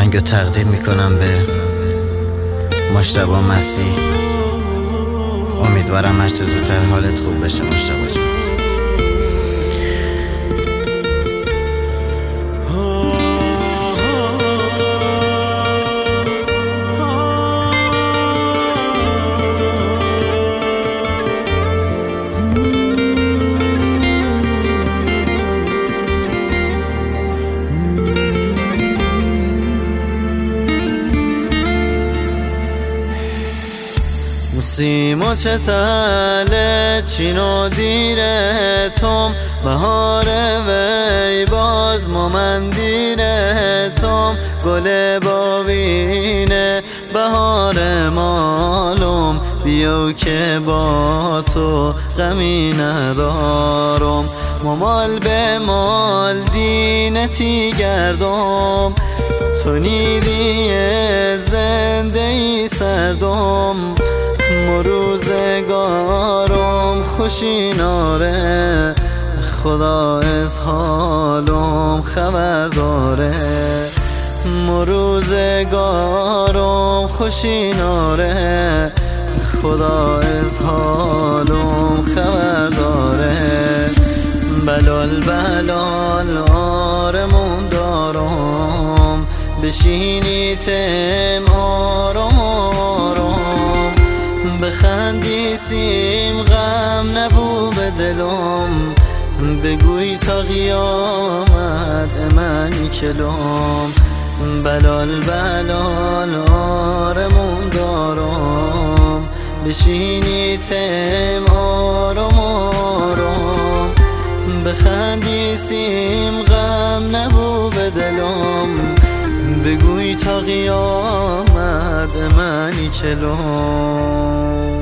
آهنگو تقدیم میکنم به مجتبی مسیح. امیدوارم هرچه زودتر حالت خوب بشه مجتبی جون. سیمو چه تله چین و دیره توم، بهار وی باز مندیره توم، گل باوینه بهار مالم، بیو که با تو غمی ندارم، مال به مال دینتی گردم، تو نیدی زنده ای سردم، روزگارم خوشی ناره، خدا از حالم خبر داره، روزگارم خوشی ناره، خدا از حالم خبر داره، بلال آرمون دارم، بشینی تم آرام آرام، بخندی سیم غم نبو به دلم، بگوی تا قیامت منی کلم، بلال آرمون دارم، بشینی تم آرام آرام، بخندی سیم غم نبو به دلم، بگوی تا قیامت منی کلم.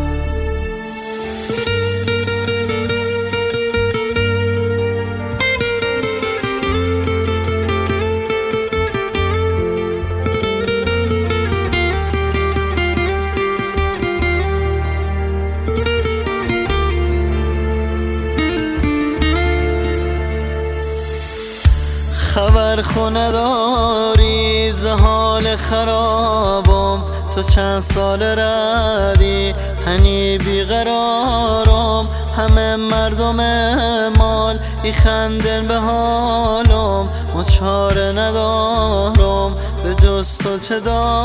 خبر خونه داری ز حال خرابم، تو چند سال ردی هنی بیقرارم، همه مردم مال ای خندن به حالم، ما چاره ندارم به جز تو چه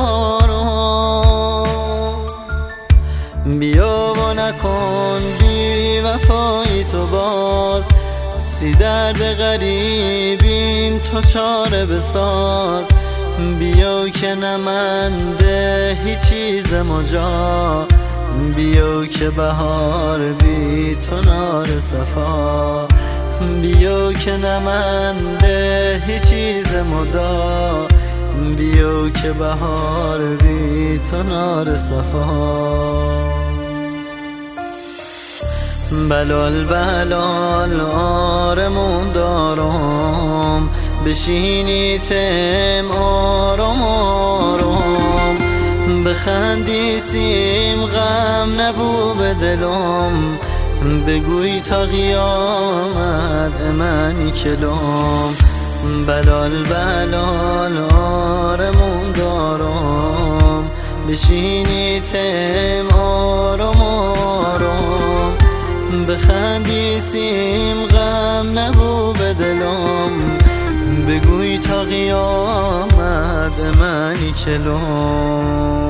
دارم، بیا و نکن بی وفایی تو باز، سی درد غریبیم تو چاره بساز، بیا که نمنده هیچ چیز مجا، بیا که بهار بی تو نار صفا، بیا که نمنده هیچ چیز مدا، بیا که بهار بی تو نار صفا، بلال آرمون دارم، بشینی تم آرام آرام، بخندی سیم غم نبو به دلم، بگوی تا قیامت منی کلم، بلال آرمون دارم، بشینی تم آرام آرام، بخندی سیم غم نبو به دلم، بگوی تا قیامت منی کلم.